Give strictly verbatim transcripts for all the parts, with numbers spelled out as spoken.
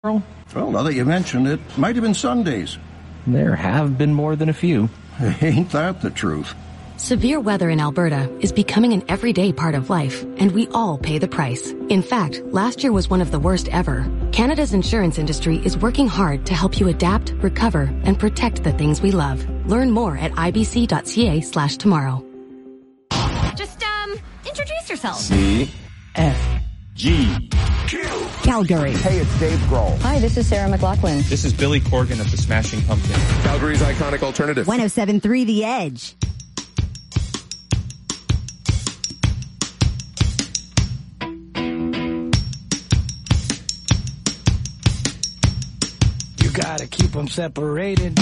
Well, now that you mention it, might have been Sundays. There have been more than a few. Ain't that the truth? Severe weather in Alberta is becoming an everyday part of life, and we all pay the price. In fact, last year was one of the worst ever. Canada's insurance industry is working hard to help you adapt, recover, and protect the things we love. Learn more at ibc.ca slash tomorrow. Just, um, introduce yourself. C. F. G. Q. Calgary. Hey, it's Dave Grohl. Hi, this is Sarah McLachlan. This is Billy Corgan of the Smashing Pumpkins. Calgary's iconic alternative. one oh seven point three The Edge. You gotta keep them separated.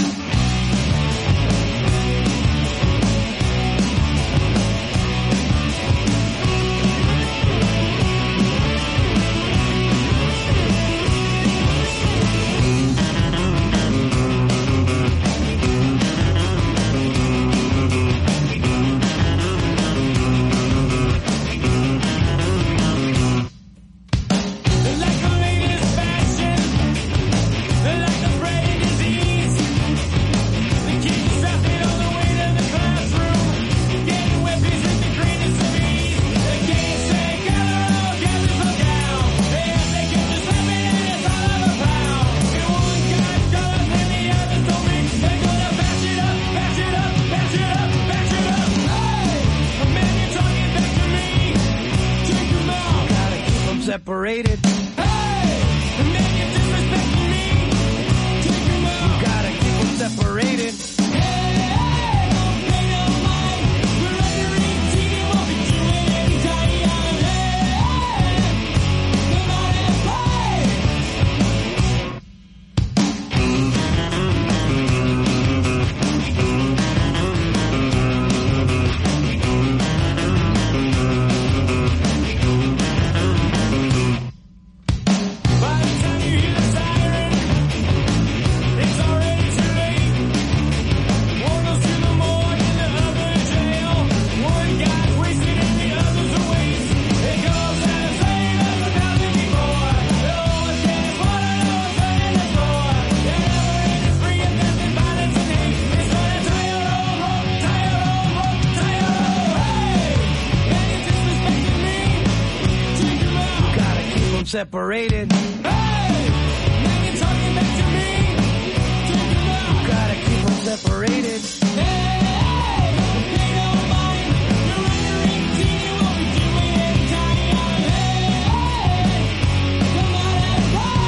Separated. Hey! And then you're disrespecting me. Take them out. You gotta keep them separated. Hey, hey, don't pay no mind. We're under eighteen, won't be doing any tiny island. Hey, come on and separated. Hey! Now you're talking back to me. Take them out. You gotta keep them separated. Hey, hey, don't pay no mind. You're under eighteen, you won't be doing any tiny island. Hey, hey, come on and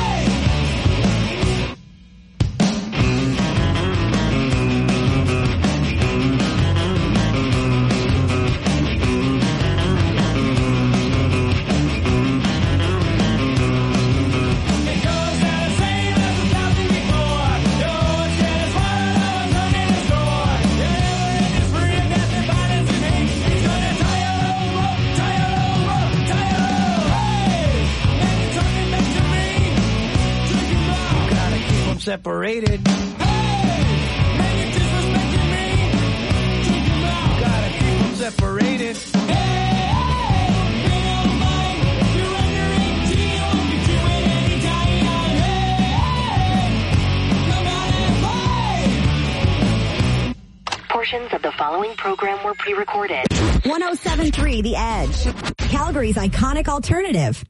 separated. Hey! Man, you're disrespecting me. Take them out. You gotta keep them separated. Hey! Hey! Pay no mind. You're under eighteen. You won't be doing any tiny island. Hey! Come on and play. Portions of the following program were pre-recorded. one oh seven point three The Edge. Calgary's iconic alternative.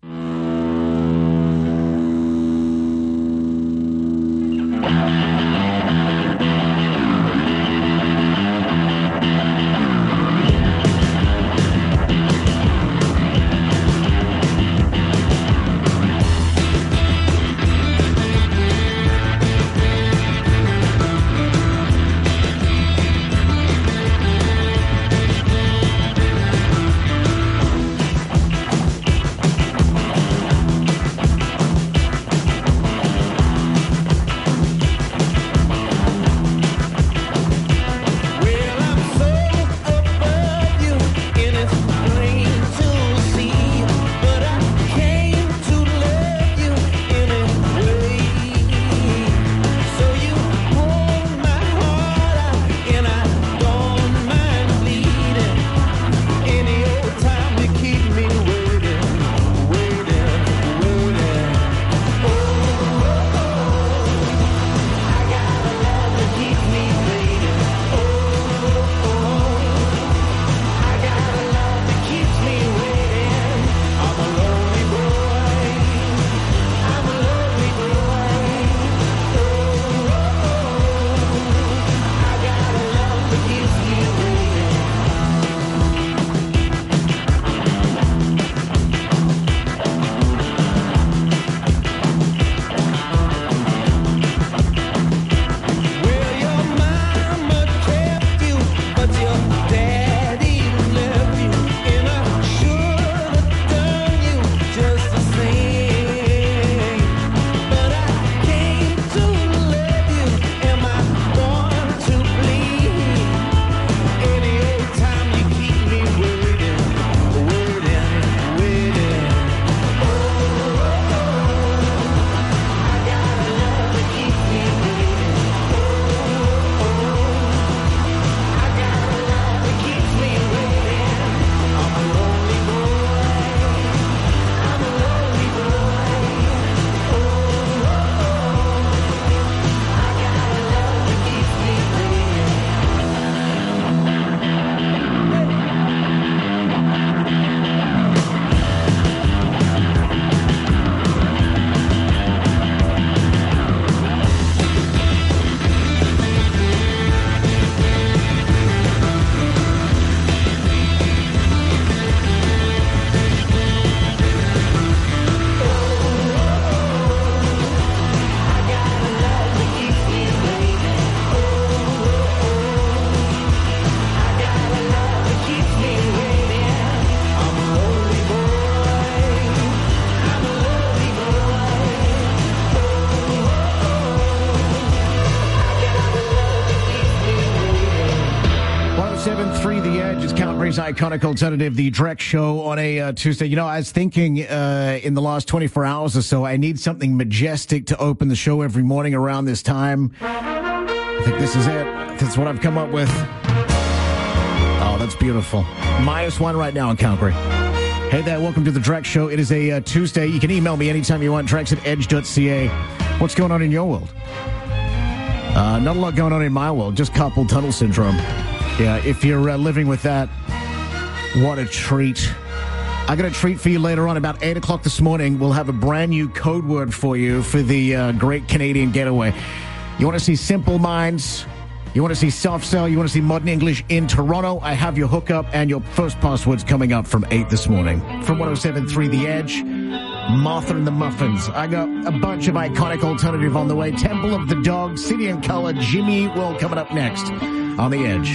Calgary's iconic alternative, the Drex Show on a uh, Tuesday. You know, I was thinking uh, in the last twenty-four hours or so, I need something majestic to open the show every morning around this time. I think this is it. That's what I've come up with. Oh, that's beautiful. Minus one right now in Calgary. Hey there, welcome to the Drex Show. It is a uh, Tuesday. You can email me anytime you want, drex at edge dot c a. What's going on in your world? Uh, not a lot going on in my world, just carpal tunnel syndrome. Yeah, if you're uh, living with that, what a treat. I got a treat for you later on. About eight o'clock this morning, we'll have a brand new code word for you for the uh, Great Canadian Getaway. You want to see Simple Minds? You want to see Soft Cell? You want to see Modern English in Toronto? I have your hookup and your first passwords coming up from eight this morning. From one oh seven point three The Edge, Martha and the Muffins. I got a bunch of iconic alternative on the way. Temple of the Dog, City and Color, Jimmy Will coming up next on The Edge.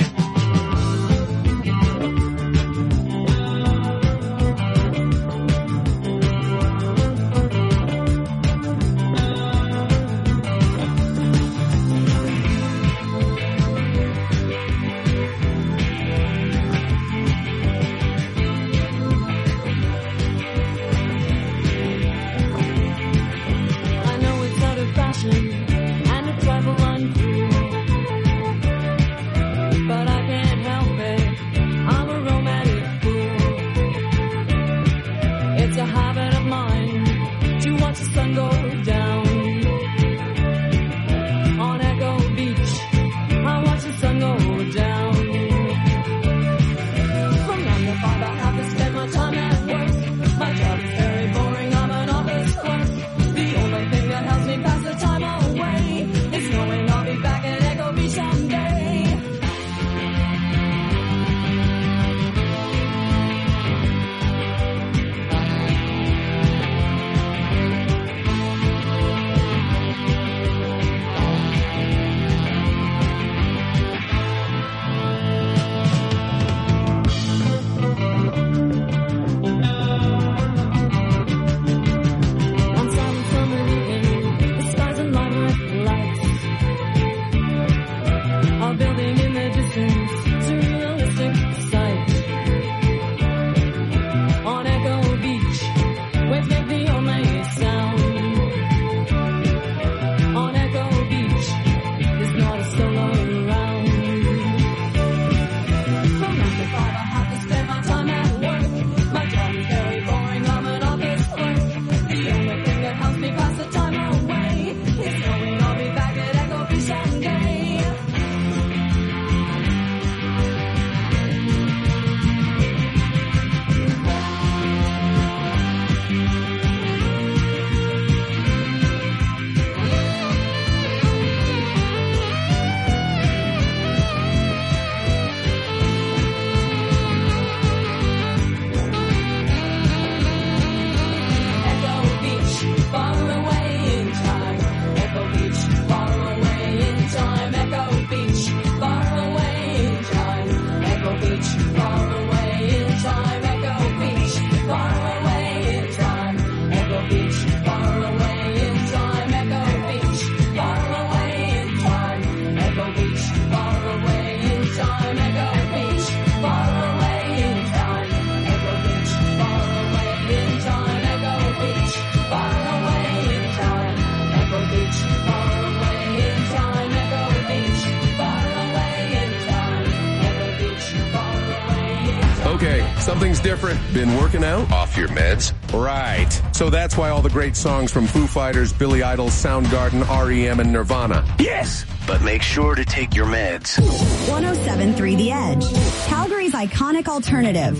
Something's different. Been working out? Off your meds? Right. So that's why all the great songs from Foo Fighters, Billy Idol, Soundgarden, R E M, and Nirvana. Yes, but make sure to take your meds. one oh seven point three The Edge, Calgary's iconic alternative.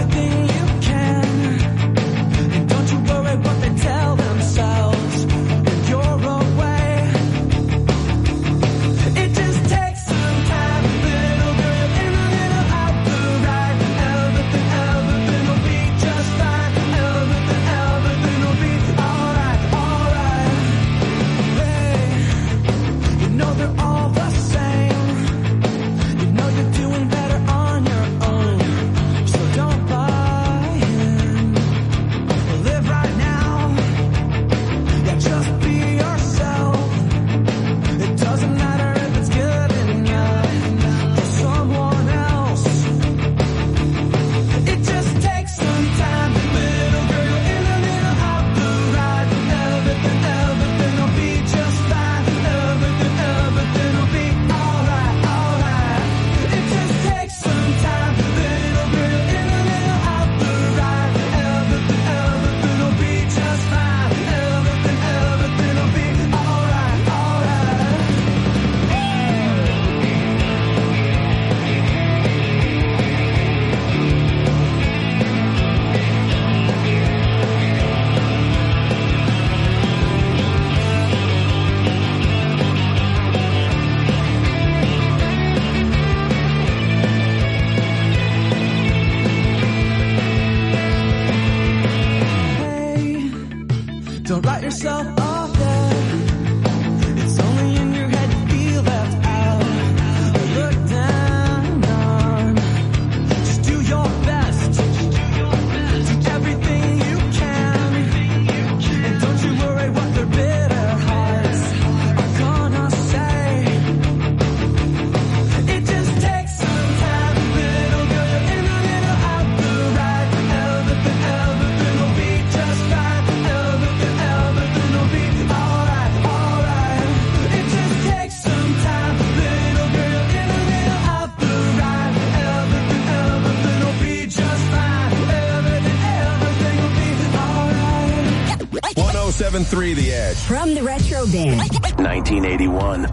Everything you can, and don't you worry what they tell themselves. seven three The Edge. From the Retro Bin. nineteen eighty-one.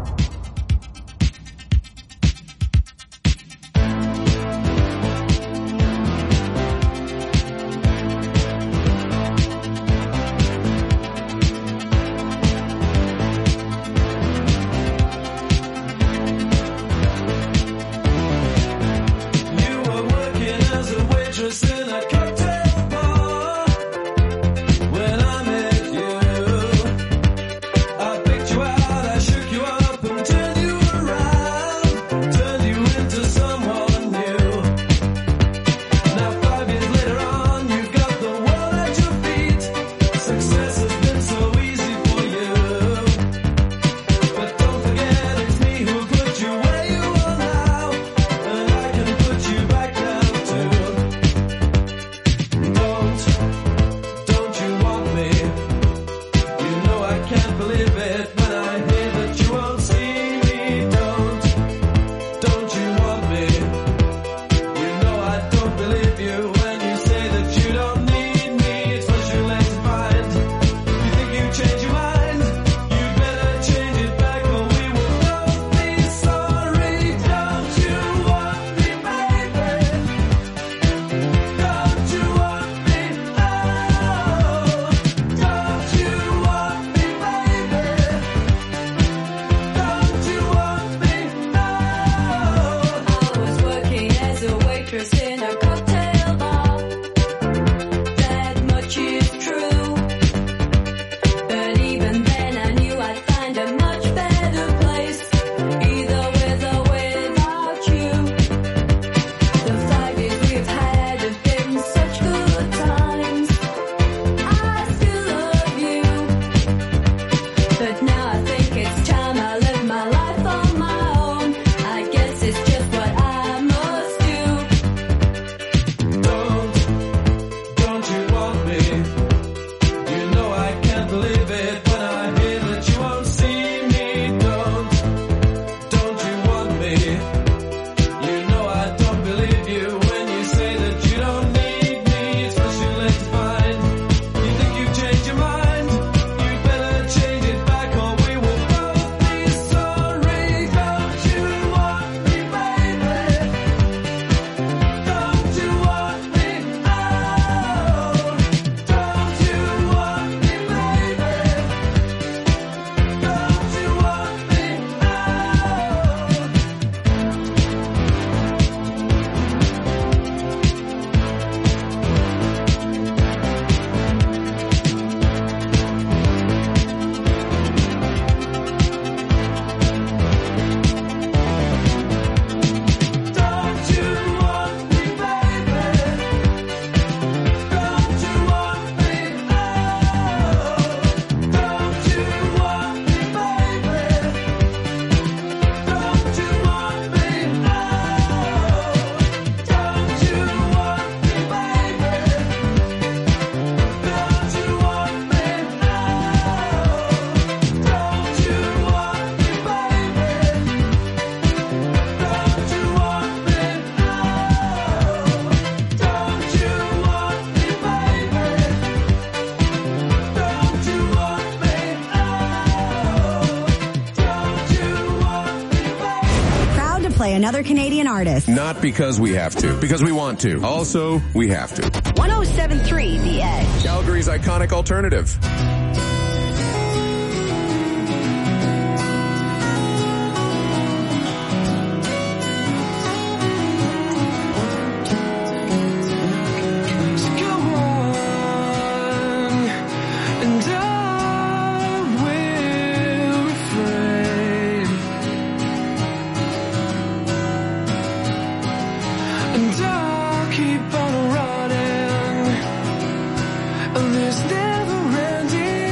Another Canadian artist. Not because we have to, because we want to. Also, we have to. one oh seven point three The Edge. Calgary's iconic alternative. Keep on running, and there's never ending.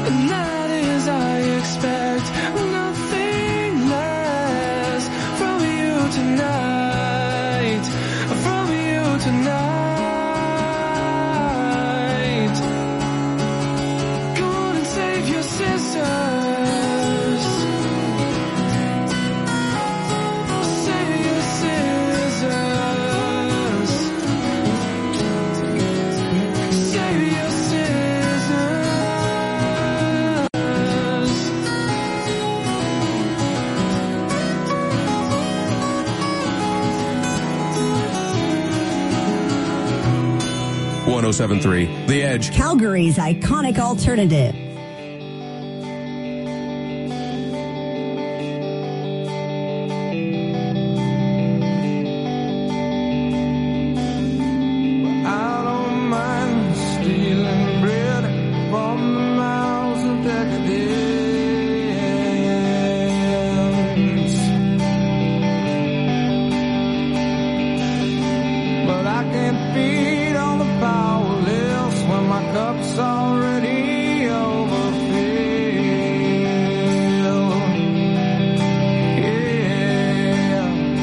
And that is I expect nothing less from you tonight, from you tonight. Go on and save your sisters. Save your sisters. Save your sisters. one oh seven point three The Edge. Calgary's iconic alternative. I don't mind stealing bread from the mouths of decadence, but I can't feed all the powerless when my cup's already overfilled. Yeah,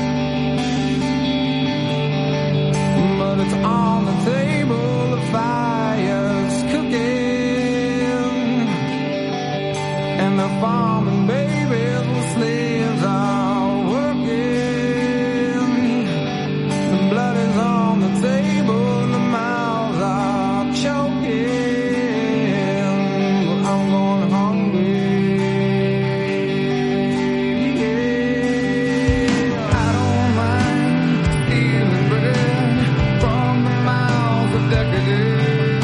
but it's on the table, the fire's cooking, and the farming babies and slaves are working. The blood is on the table and the mouths are choking. I'm going hungry. Yeah, I don't mind stealing bread from the mouths of decadence,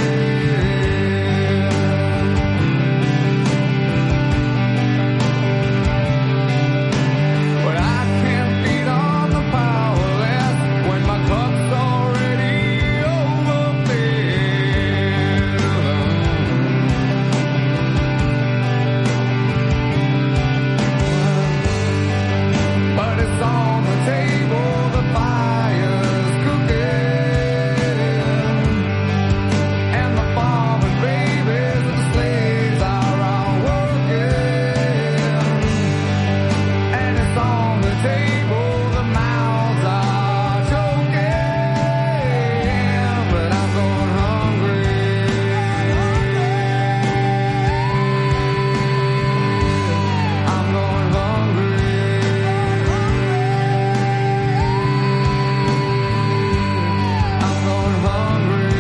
but I can't feed on the powerless when my cup's already overfilled. But it's on the table, the fire's cooking, and the farmers, babies, and the slaves are all working. And it's on the table, the mouths are choking, but I'm going hungry. I'm going hungry. I'm going hungry.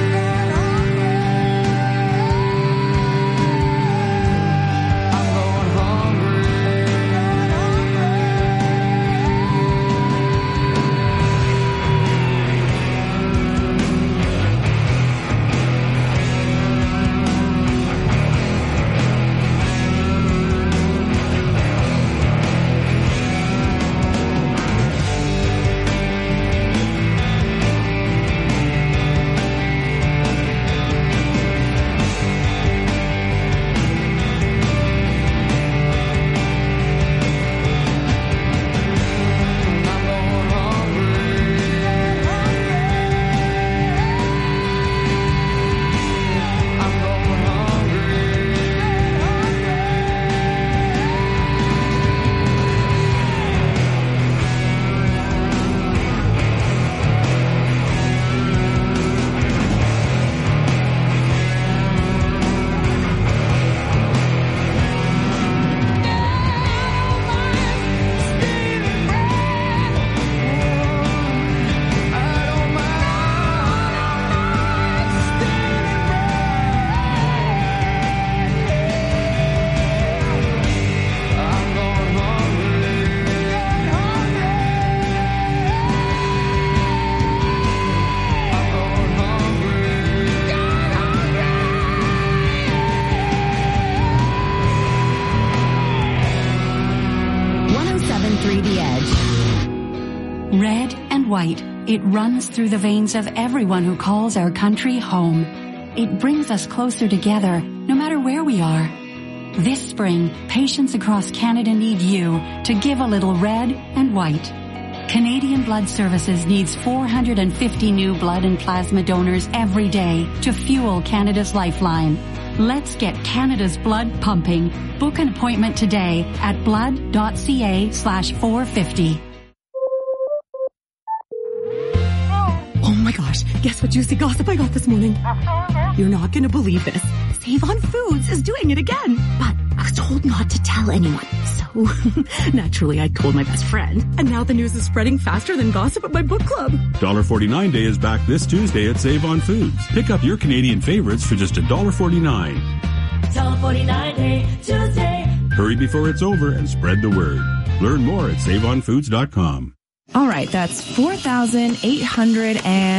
I'm going hungry. I'm going hungry. I'm going hungry. I don't mind stealing bread. I'm going hungry. I'm going one oh seven point three The Edge. Red and white, it runs through the veins of everyone who calls our country home. It brings us closer together, no matter where we are. This spring, patients across Canada need you to give a little red and white. Canadian Blood Services needs four hundred fifty new blood and plasma donors every day to fuel Canada's lifeline. Let's get Canada's blood pumping. Book an appointment today at blood.ca slash 450. Oh my gosh, guess what juicy gossip I got this morning? You're not gonna believe this. Save on Foods is doing it again. But I was told not to tell anyone. So, naturally, I told my best friend. And now the news is spreading faster than gossip at my book club. one forty-nine Day is back this Tuesday at Save on Foods. Pick up your Canadian favorites for just one forty-nine. one forty-nine Day Tuesday. Hurry before it's over and spread the word. Learn more at save on foods dot com. All right, that's four thousand eight hundred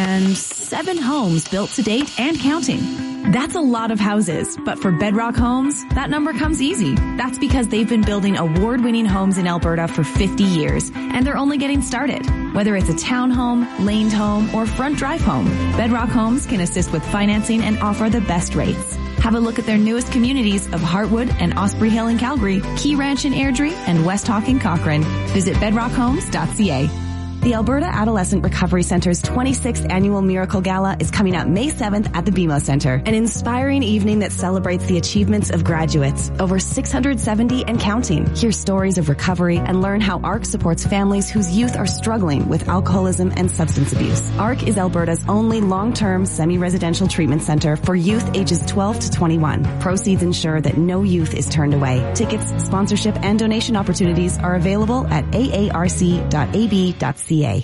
seven homes built to date and counting. That's a lot of houses, but for Bedrock Homes, that number comes easy. That's because they've been building award-winning homes in Alberta for fifty years, and they're only getting started. Whether it's a townhome, laned home, or front drive home, Bedrock Homes can assist with financing and offer the best rates. Have a look at their newest communities of Heartwood and Osprey Hill in Calgary, Key Ranch in Airdrie, and West Hawk in Cochrane. Visit bedrock homes dot c a. The Alberta Adolescent Recovery Center's twenty-sixth Annual Miracle Gala is coming up May seventh at the B M O Center, an inspiring evening that celebrates the achievements of graduates, over six hundred seventy and counting. Hear stories of recovery and learn how A R C supports families whose youth are struggling with alcoholism and substance abuse. A R C is Alberta's only long-term semi-residential treatment center for youth ages twelve to twenty-one. Proceeds ensure that no youth is turned away. Tickets, sponsorship, and donation opportunities are available at a a r c dot a b dot c a.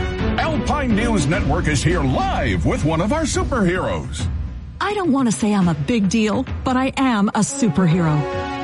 Alpine News Network is here live with one of our superheroes. I don't want to say I'm a big deal, but I am a superhero.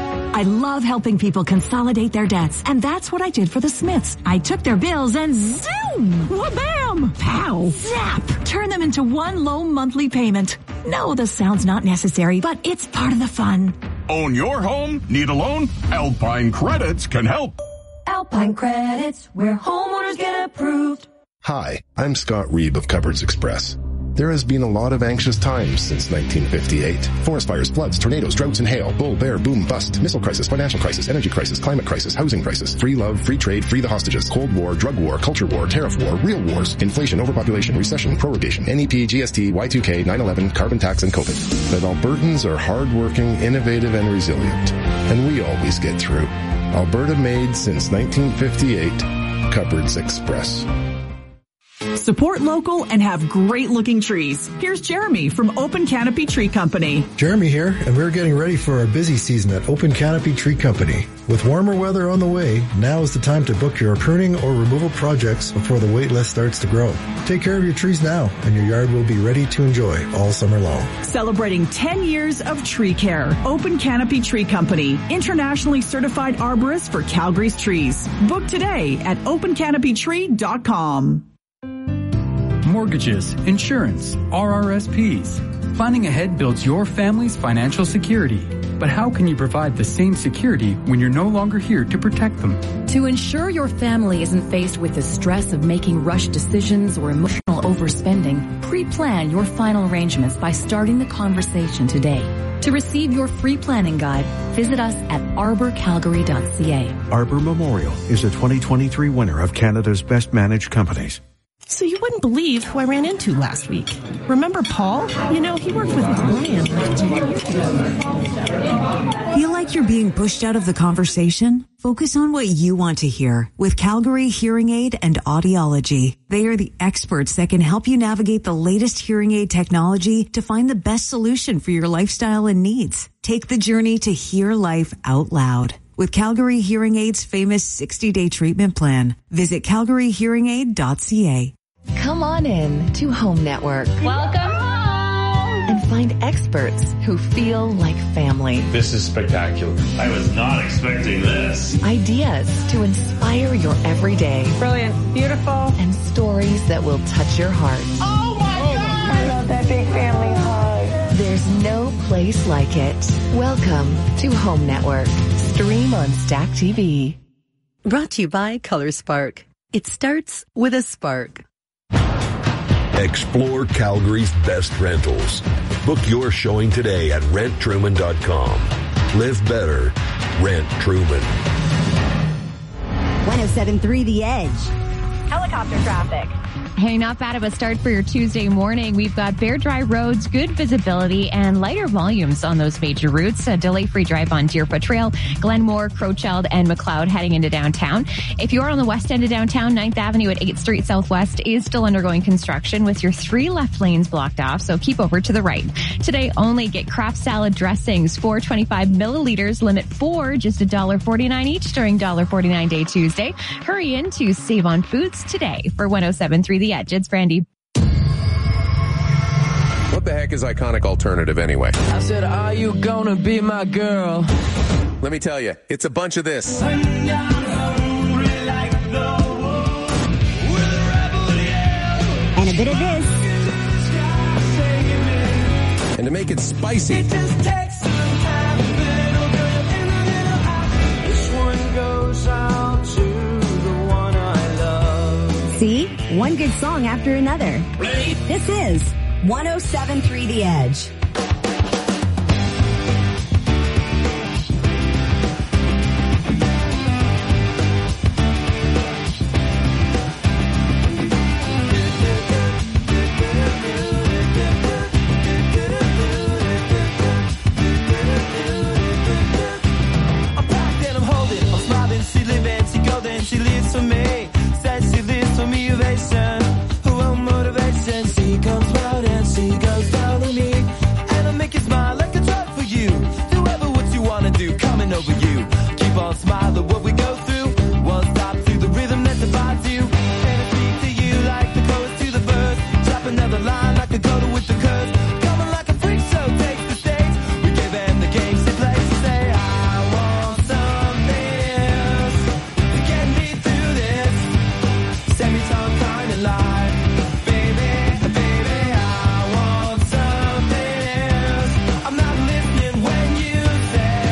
I love helping people consolidate their debts, and that's what I did for the Smiths. I took their bills and zoom, wha-bam, pow, zap, turn them into one low monthly payment. No, the sound's not necessary, but it's part of the fun. Own your home? Need a loan? Alpine Credits can help. Alpine Credits, where homeowners get approved. Hi, I'm Scott Reeb of Cupboards Express. There has been a lot of anxious times since nineteen fifty-eight. Forest fires, floods, tornadoes, droughts and hail, bull, bear, boom, bust, missile crisis, financial crisis, energy crisis, climate crisis, housing crisis, free love, free trade, free the hostages, Cold War, drug war, culture war, tariff war, real wars, inflation, overpopulation, recession, prorogation, N E P, G S T, Y two K, nine eleven, carbon tax, and COVID. But Albertans are hardworking, innovative, and resilient. And we always get through. Alberta made since nineteen fifty-eight. Cupboards Express. Support local and have great-looking trees. Here's Jeremy from Open Canopy Tree Company. Jeremy here, and we're getting ready for our busy season at Open Canopy Tree Company. With warmer weather on the way, now is the time to book your pruning or removal projects before the wait list starts to grow. Take care of your trees now, and your yard will be ready to enjoy all summer long. Celebrating ten years of tree care. Open Canopy Tree Company, internationally certified arborist for Calgary's trees. Book today at open canopy tree dot com. Mortgages, insurance, R R S Ps. Planning ahead builds your family's financial security. But how can you provide the same security when you're no longer here to protect them? To ensure your family isn't faced with the stress of making rushed decisions or emotional overspending, pre-plan your final arrangements by starting the conversation today. To receive your free planning guide, visit us at arbor calgary dot c a. Arbor Memorial is a twenty twenty-three winner of Canada's Best Managed Companies. So you wouldn't believe who I ran into last week. Remember Paul? You know, he worked with Brian. Feel like you're being pushed out of the conversation? Focus on what you want to hear with Calgary Hearing Aid and Audiology. They are the experts that can help you navigate the latest hearing aid technology to find the best solution for your lifestyle and needs. Take the journey to hear life out loud with Calgary Hearing Aid's famous sixty-day treatment plan. Visit calgary hearing aid dot c a. Come on in to Home Network. Welcome home! And find experts who feel like family. This is spectacular. I was not expecting this. Ideas to inspire your everyday. Brilliant. Beautiful. And stories that will touch your heart. Oh my God! I love that big family hug. There's no place like it. Welcome to Home Network. Stream on Stack T V. Brought to you by Color Spark. It starts with a spark. Explore Calgary's best rentals. Book your showing today at rent truman dot com. Live better. Rent Truman. one oh seven point three The Edge. Helicopter traffic. Hey, not bad of a start for your Tuesday morning. We've got bare, dry roads, good visibility, and lighter volumes on those major routes. A delay-free drive on Deerfoot Trail, Glenmore, Crowchild, and McLeod heading into downtown. If you're on the west end of downtown, ninth Avenue at eighth Street Southwest is still undergoing construction with your three left lanes blocked off, so keep over to the right. Today, only get Kraft salad dressings, four twenty-five milliliters, limit four, just one dollar forty-nine each during one dollar forty-nine Day Tuesday. Hurry in to Save on Foods today. For one oh seven point three The Edge, it's Brandy. What the heck is Iconic Alternative anyway? I said, are you gonna be my girl? Let me tell you, it's a bunch of this. And a bit of this. And to make it spicy, it just takes some time. This one goes out to the one I love. See? One good song after another. This is one oh seven point three The Edge. I'm packed and I'm holding, I'm smiling, she living, she golden, she lives for me. Says she lives for me, ovation. Who won't motivation? She comes round and she goes down on me. And I make you smile like a drug for you. Do ever what you wanna do, coming over you. Keep on smiling what we go through. One stop to the rhythm that divides you. And I speak to you like the chorus to the verse. Drop another line like a coda with the curse. Coming like a freak show, takes the stage. We give them the game she plays. She say, I want something else to get me through this. Semi-tongue kind of lie. Baby, baby, I want something else. I'm not listening when you say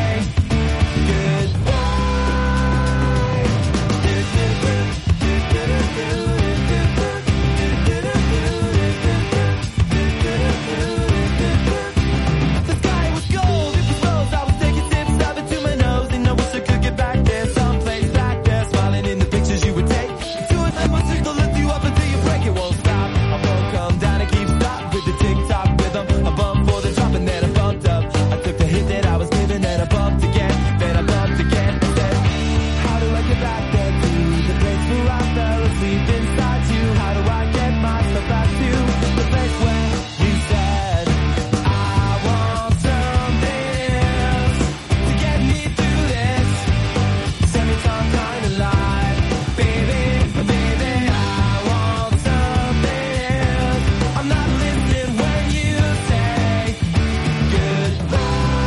goodbye. The sky was gold, it was rose. I was taking sips, stabbing to my nose. And I wish I could get back there, someplace back there, smiling in the pictures you would take. Two and then my signal lift you up until you break, it won't stop. I won't come down and keep stop with the tick-tock rhythm. I bumped for the drop and then I bumped up. I took the hit that I was given and I bumped again. Then I bumped again and said, how do I get back there to the place where I fell asleep inside you? How do I get myself back to the place where you said, I want something else to get me through this semi-tongue kind of lie. Baby, baby, I want something else. I'm not listening when you say goodbye.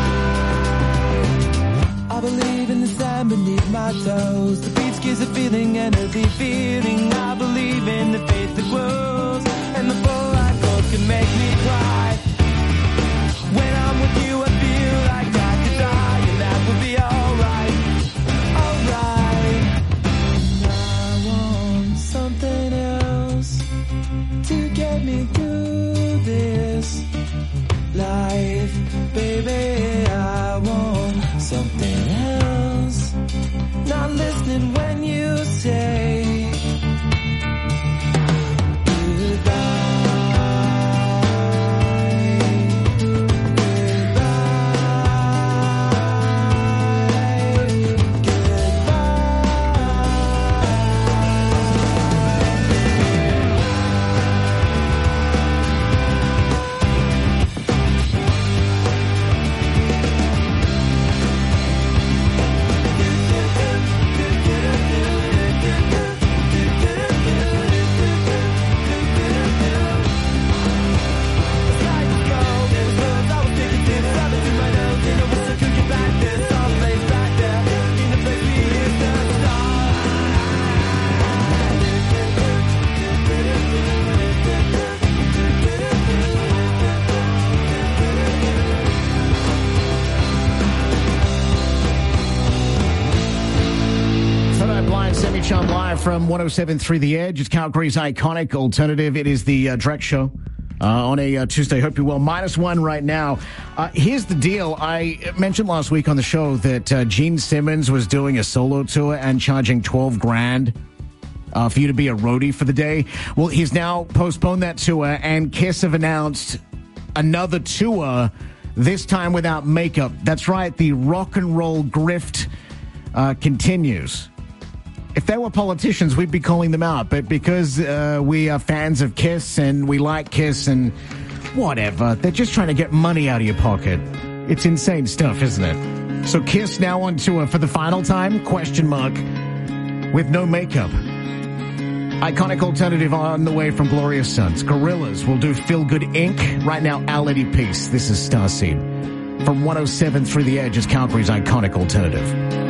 I believe in the sand beneath my toes. The beach gives a feeling, energy feeling. I believe in the faith that grows. And the full life goals can make me cry. When I'm with you, I feel like I could die, and that would be alright. Alright. I want something else to get me through this life. Baby, I want something else. Not listening when you say Semi-Chum live from one oh seven point three The Edge. It's Calgary's Iconic Alternative. It is the uh, Drex Show uh, on a uh, Tuesday. Hope you're well. Minus one right now. Uh, here's the deal. I mentioned last week on the show that uh, Gene Simmons was doing a solo tour and charging twelve grand uh, for you to be a roadie for the day. Well, he's now postponed that tour, and Kiss have announced another tour, this time without makeup. That's right, the rock and roll grift uh, continues. If they were politicians, we'd be calling them out. But because uh, we are fans of Kiss and we like Kiss and whatever, they're just trying to get money out of your pocket. It's insane stuff, isn't it? So Kiss now on tour for the final time, question mark, with no makeup. Iconic alternative on the way from Glorious Sons. Gorillaz will do Feel Good Incorporated. Right now, Our Lady Peace. This is Starseed. From one oh seven through the Edge is Calgary's iconic alternative.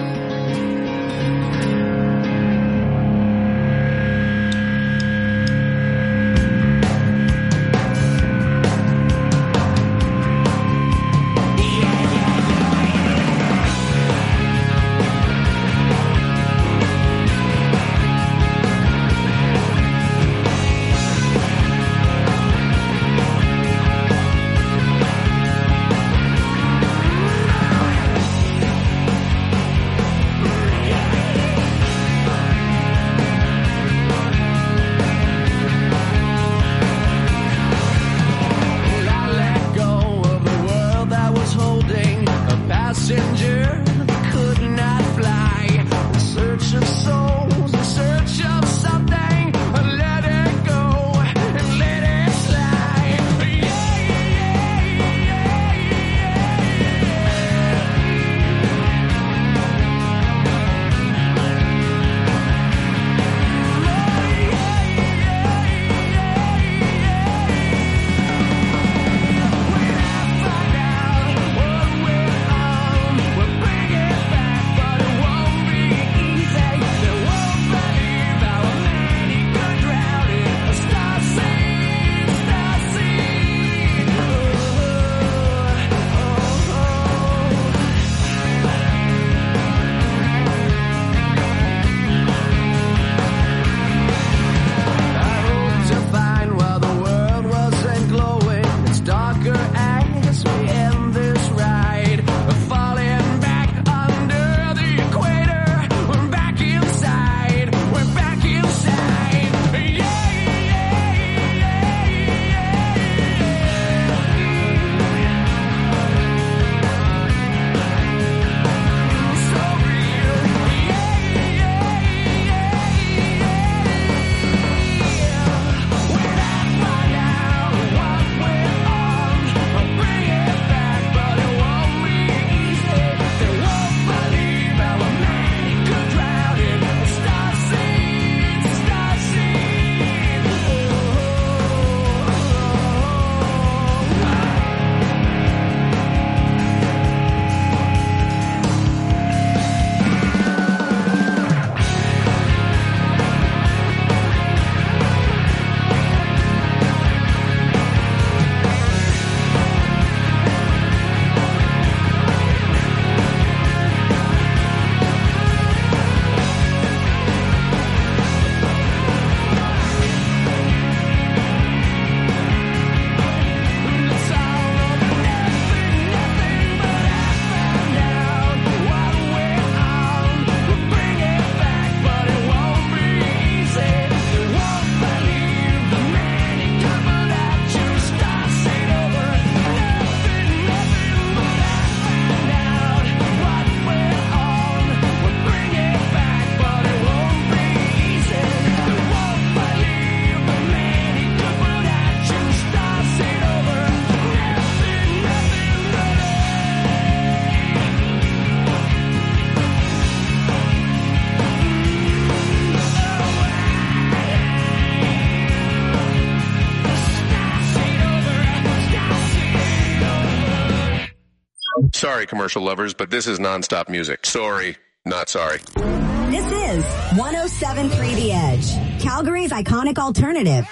Sorry, commercial lovers, but this is nonstop music. Sorry, not sorry. This is one oh seven point three The Edge, Calgary's iconic alternative.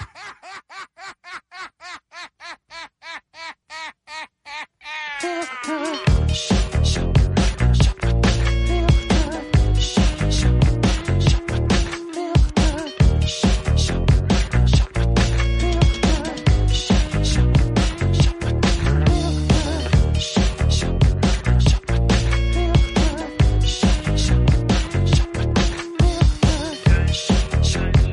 Shine.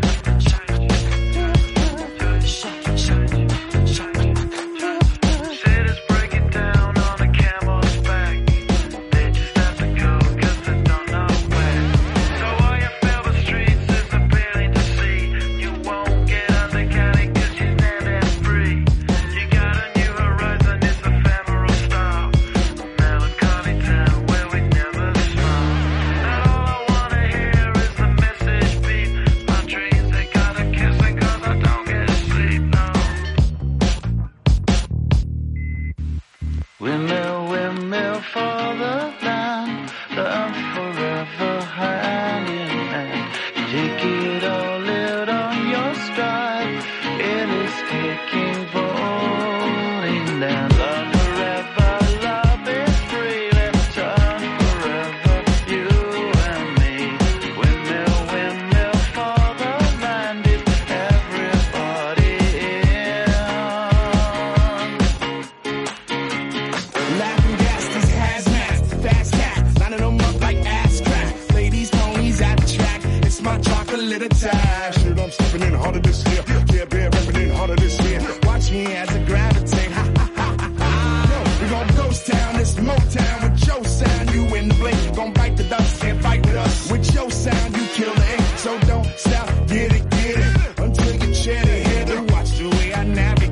to the tie. Shit, I'm stepping in harder this year. Yeah, bear repping in harder this year. Watch me as I gravitate. Ha, ha, ha, ha, ha. Yo, we gon' ghost town, this Motown with your sound. You in the blink, gon' bite the dust, can't fight with us. With your sound, you kill the ink. So don't stop, get it, get it. Until you chat it, hear the watch the way I navigate.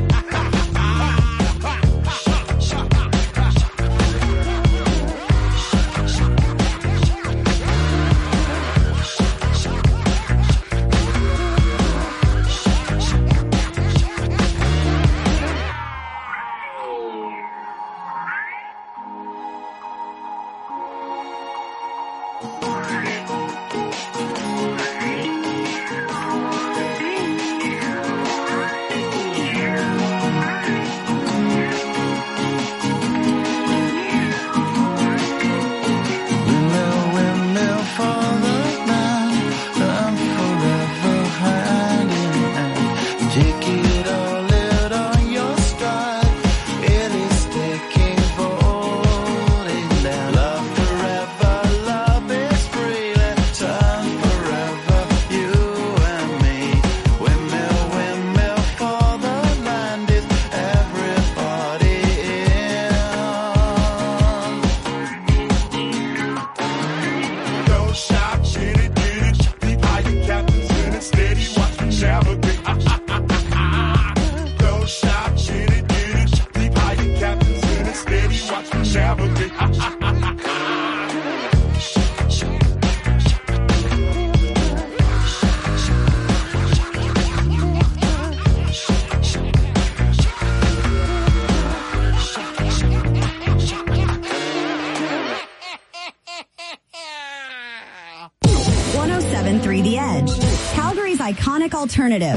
one oh seven point three The Edge, Calgary's iconic alternative.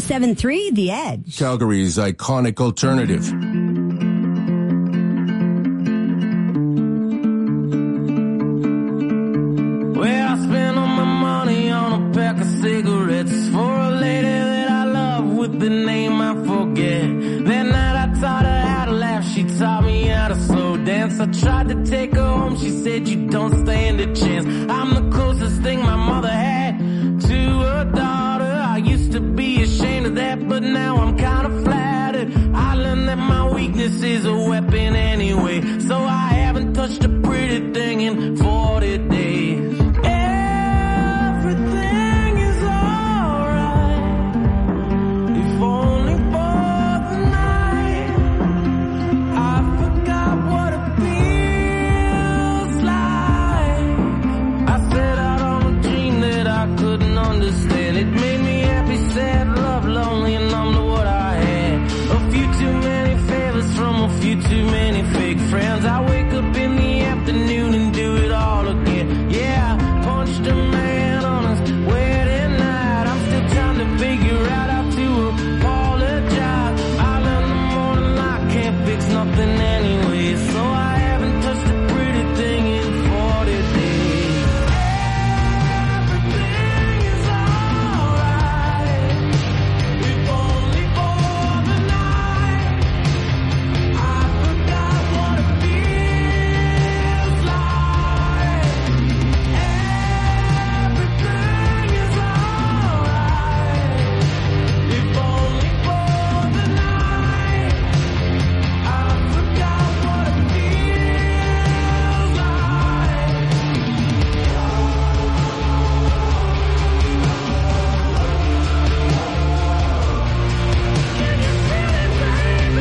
seven three The Edge. Calgary's iconic alternative. Well, I spent all my money on a pack of cigarettes for a lady that I love with the name I forget. That night I taught her how to laugh, she taught me how to slow dance. I tried to take her home, she said you don't stand a chance. I'm the closest thing my mother had to a daughter. I used to be ashamed of that, but now I'm kind of flattered. I learned that my weakness is a weapon anyway, so I haven't touched a pretty thing in forty days. Everything is alright, if only for the night. I forgot what it feels like. I set out on a dream that I couldn't understand. It made me happy, sad, love, lonely, and numb to what I had. A few too many favors from a few too many fake friends. I wake up in the afternoon and do it all again. Yeah, I punched a man on his wedding night. I'm still trying to figure out how to apologize. I learned the morning light can't fix nothing anyway, so I haven't touched a pretty thing in forty days. Everything is alright, if only for the night. I forgot what it feels like. Everything is alright, if only for the night. I forgot what it feels like. Can you feel it, baby?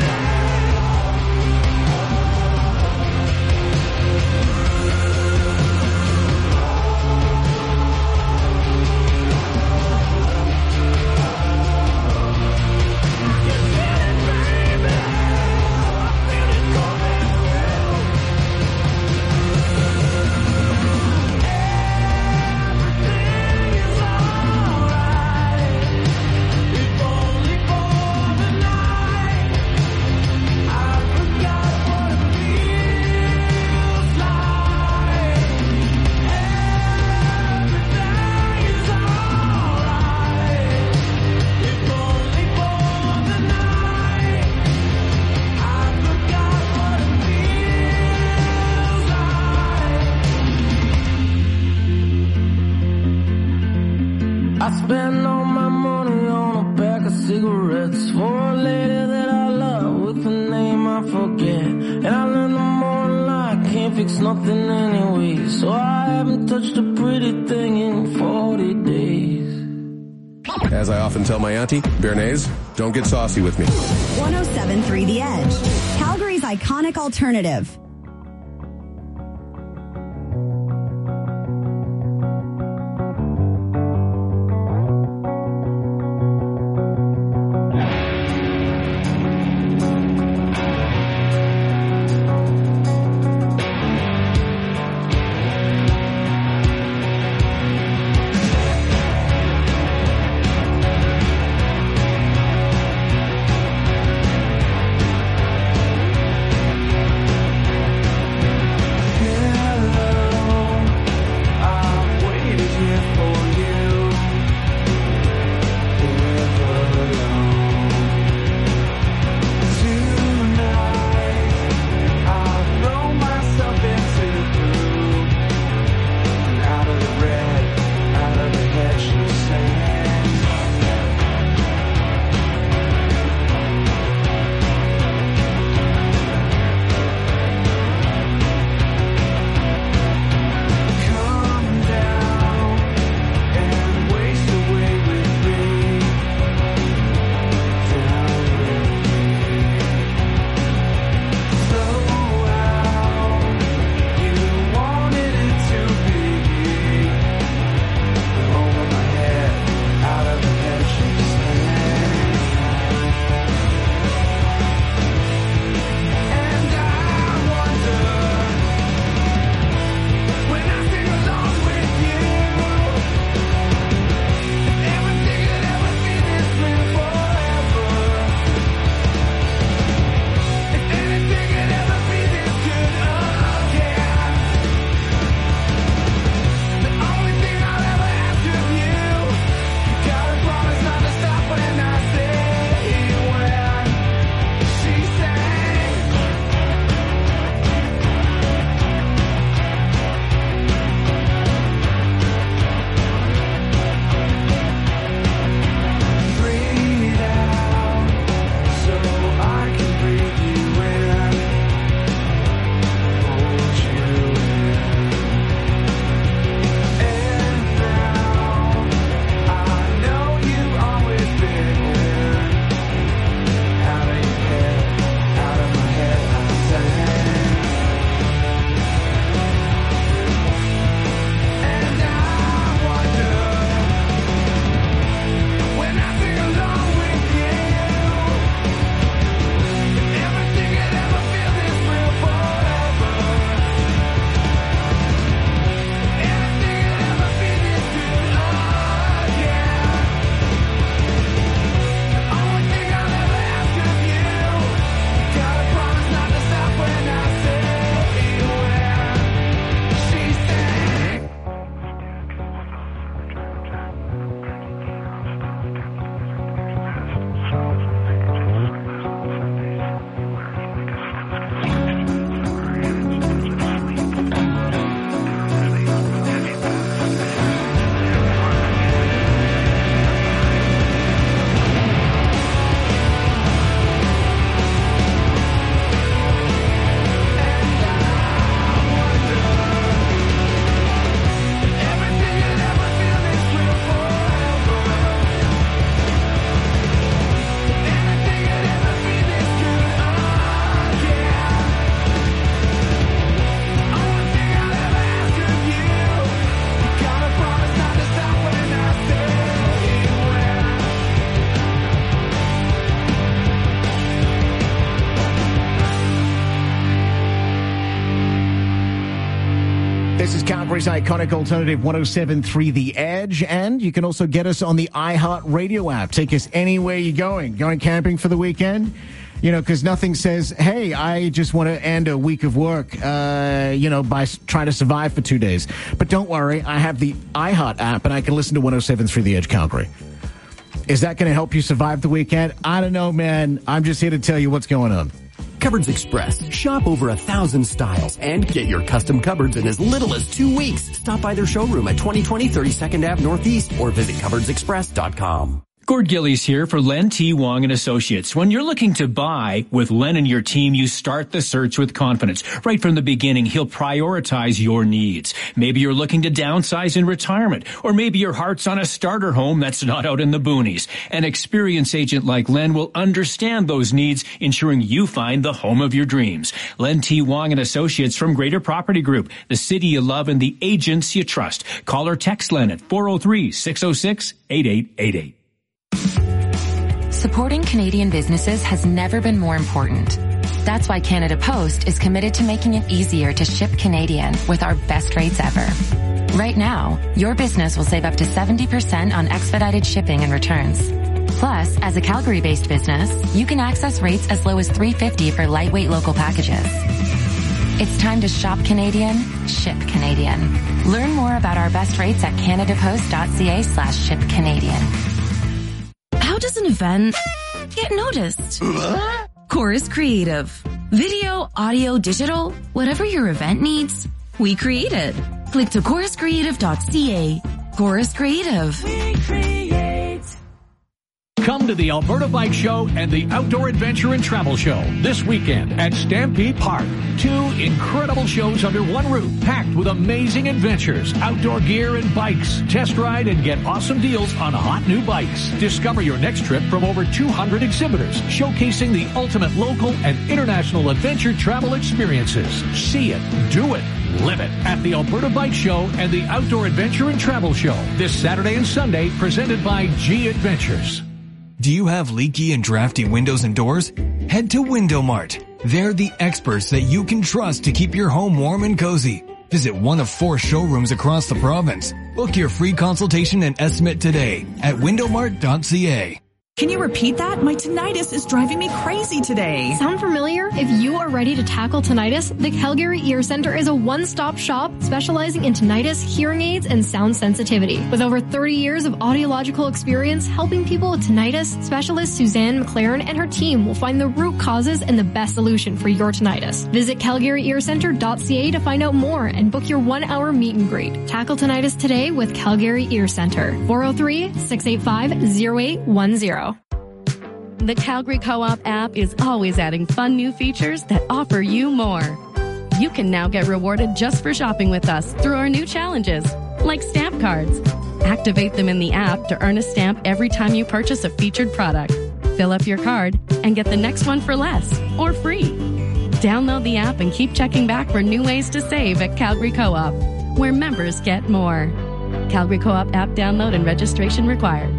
I spent all my money on a pack of cigarettes for a lady that I love with a name I forget. And I learned the morning light can't fix nothing anyway, so I haven't touched a pretty thing in forty days. As I often tell my auntie, Bernays, don't get saucy with me. one oh seven three The Edge. Calgary's iconic alternative. This is Calgary's iconic alternative one oh seven point three The Edge, and you can also get us on the iHeart Radio app. Take us anywhere you're going. Going camping for the weekend? You know, because nothing says, hey, I just want to end a week of work, uh, you know, by s- trying to survive for two days. But don't worry, I have the iHeart app, and I can listen to one oh seven point three The Edge Calgary. Is that going to help you survive the weekend? I don't know, man. I'm just here to tell you what's going on. Cupboards Express. Shop over a thousand styles and get your custom cupboards in as little as two weeks. Stop by their showroom at twenty twenty thirty-second Avenue Northeast or visit cupboards express dot com. Gord Gillies here for Len T. Wong and Associates. When you're looking to buy with Len and your team, you start the search with confidence. Right from the beginning, he'll prioritize your needs. Maybe you're looking to downsize in retirement, or maybe your heart's on a starter home that's not out in the boonies. An experienced agent like Len will understand those needs, ensuring you find the home of your dreams. Len T. Wong and Associates from Greater Property Group, the city you love and the agents you trust. Call or text Len at four oh three, six oh six, eight eight eight eight. Supporting Canadian businesses has never been more important. That's why Canada Post is committed to making it easier to ship Canadian with our best rates ever. Right now, your business will save up to seventy percent on expedited shipping and returns. Plus, as a Calgary-based business, you can access rates as low as three dollars and fifty cents for lightweight local packages. It's time to shop Canadian, ship Canadian. Learn more about our best rates at canadapost.ca slash ship Canadian. How does an event get noticed? Chorus Creative. Video, audio, digital, whatever your event needs, we create it. Click to chorus creative dot c a. Chorus Creative. We create. Come to the Alberta Bike Show and the Outdoor Adventure and Travel Show this weekend at Stampede Park. Two incredible shows under one roof, packed with amazing adventures, outdoor gear and bikes. Test ride and get awesome deals on hot new bikes. Discover your next trip from over two hundred exhibitors, showcasing the ultimate local and international adventure travel experiences. See it, do it, live it at the Alberta Bike Show and the Outdoor Adventure and Travel Show this Saturday and Sunday, presented by G Adventures. Do you have leaky and drafty windows and doors? Head to Window Mart. They're the experts that you can trust to keep your home warm and cozy. Visit one of four showrooms across the province. Book your free consultation and estimate today at window mart dot c a. Can you repeat that? My tinnitus is driving me crazy today. Sound familiar? If you are ready to tackle tinnitus, the Calgary Ear Center is a one-stop shop specializing in tinnitus, hearing aids, and sound sensitivity. With over thirty years of audiological experience helping people with tinnitus, specialist Suzanne McLaren and her team will find the root causes and the best solution for your tinnitus. Visit calgary ear center dot c a to find out more and book your one-hour meet and greet. Tackle tinnitus today with Calgary Ear Center. four oh three, six eight five, oh eight one oh. The Calgary Co-op app is always adding fun new features that offer you more. You can now get rewarded just for shopping with us through our new challenges, like stamp cards. Activate them in the app to earn a stamp every time you purchase a featured product. Fill up your card and get the next one for less or free. Download the app and keep checking back for new ways to save at Calgary Co-op, where members get more. Calgary Co-op app download and registration required.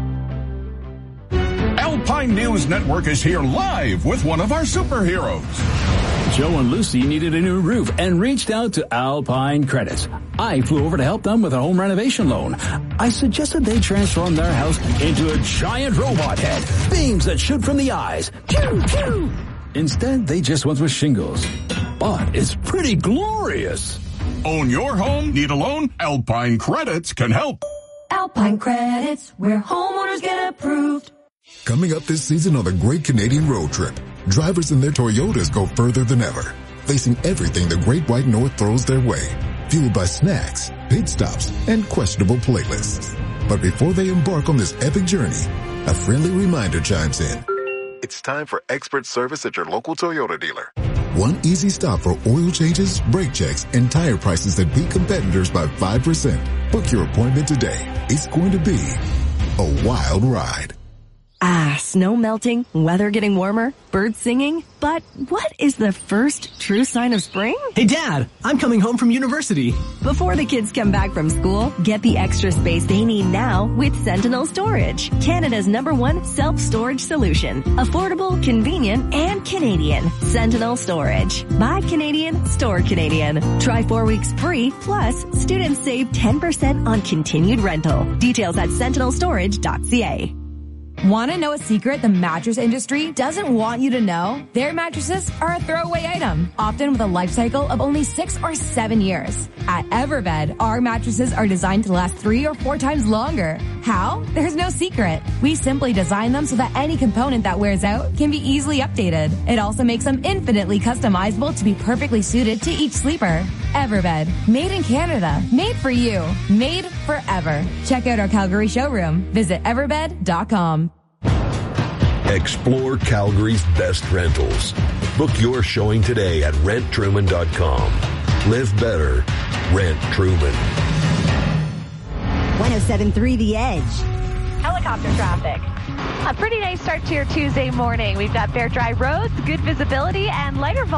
Alpine News Network is here live with one of our superheroes. Joe and Lucy needed a new roof and reached out to Alpine Credits. I flew over to help them with a home renovation loan. I suggested they transform their house into a giant robot head, beams that shoot from the eyes. Pew, pew. Instead, they just went with shingles. But it's pretty glorious. Own your home? Need a loan? Alpine Credits can help. Alpine Credits, where homeowners get approved. Coming up this season on the Great Canadian Road Trip, drivers in their Toyotas go further than ever, facing everything the Great White North throws their way, fueled by snacks, pit stops, and questionable playlists. But before they embark on this epic journey, a friendly reminder chimes in. It's time for expert service at your local Toyota dealer. One easy stop for oil changes, brake checks, and tire prices that beat competitors by five percent. Book your appointment today. It's going to be a wild ride. Ah, snow melting, weather getting warmer, birds singing. But what is the first true sign of spring? Hey, Dad, I'm coming home from university. Before the kids come back from school, get the extra space they need now with Sentinel Storage, Canada's number one self-storage solution. Affordable, convenient, and Canadian. Sentinel Storage. Buy Canadian, store Canadian. Try four weeks free, plus students save ten percent on continued rental. Details at sentinel storage dot c a. Want to know a secret the mattress industry doesn't want you to know? Their mattresses are a throwaway item, often with a life cycle of only six or seven years. At Everbed, our mattresses are designed to last three or four times longer. How? There's no secret. We simply design them so that any component that wears out can be easily updated. It also makes them infinitely customizable to be perfectly suited to each sleeper. Everbed, made in Canada, made for you, made forever. Check out our Calgary showroom. Visit everbed dot com. Explore Calgary's best rentals. Book your showing today at rent truman dot com. Live better. Rent Truman. one oh seven point three The Edge. Helicopter traffic. A pretty nice start to your Tuesday morning. We've got fair dry roads, good visibility, and lighter volume.